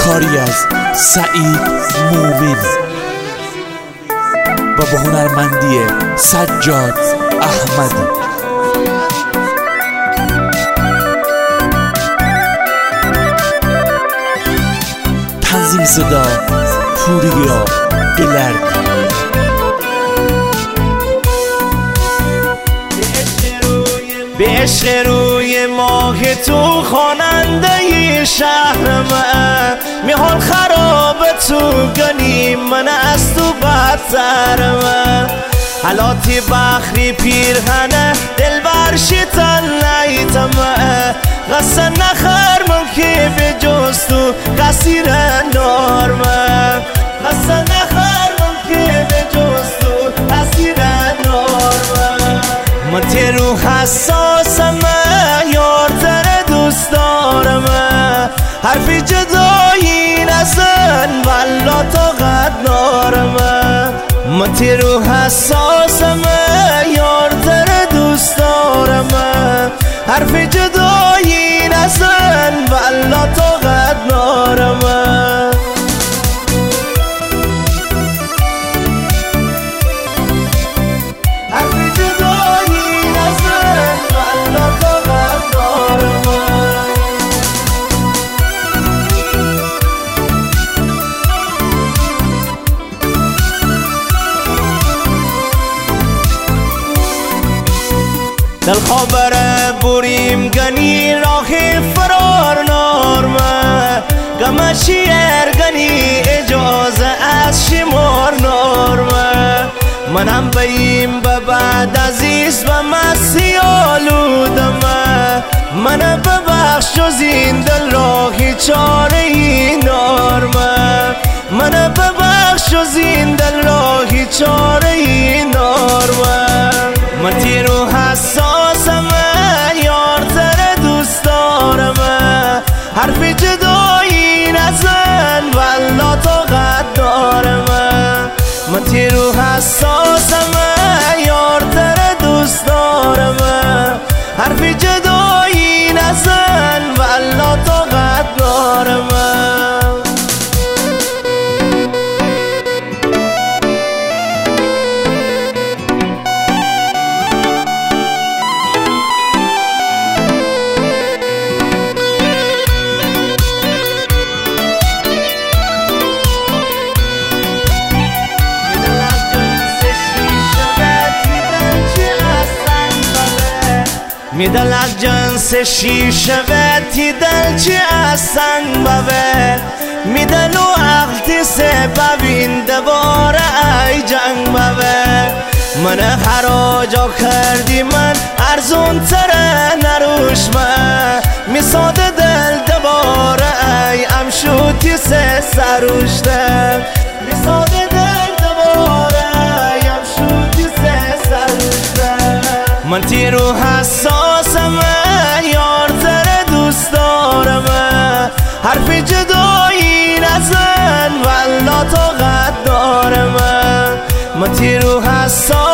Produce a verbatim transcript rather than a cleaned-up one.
کاری از سعید مومن و با هنرمندی سجاد احمدی. تنظیم صدا پوریا گلردی. به عشق روی ماه تو خواننده شهر من، میحال خراب تو گنی من از تو بدتر من. حالاتی بخری پیرهنه دل برشیتن نیتمه، قصه نخرمم که به جز تو قصیر نارمه. قصه نخرمم که به جز تو قصیر نارمه. من تیرو حساسم یار تر دوست دارم، حرفی جدایی نزن والا طاقت نارم. من تیرو حساسم یار تر دوست دارم، حرفی جدایی نزن والا طاقت نارم. دل خبر بریم گنی راه فرار نارمه، گمشی ارگنی اجازه از شمار نارمه. منم بیم به بعد عزیز و مسی آلودمه، من ببخش جز این دل راهی چاره این نارمه. من ببخش جز این دل راهی چاره این نارمه. من تیرو حساسم یار تر دوست دارم، حرفی جدایی نزن والا طاقت دارم. من تیرو حساسم یار تر دوست دارم، حرفی جدایی نزن والا طاقت دارم. میدل از جنس شیشه و تیدل چی از سنگ بوه، میدل و عقل سببین دوباره ای جنگ بوه. من خراجا کردی من ارزون تره نروش من، میساده دل دوباره ای امشوتی سه سروشته. میساده دل دوباره ای امشوتی سه سروشته. من تیرو حساسم یار تر دوست دارم، حرفی جدایی نزن والا طاقت دارم. من تیرو حساسم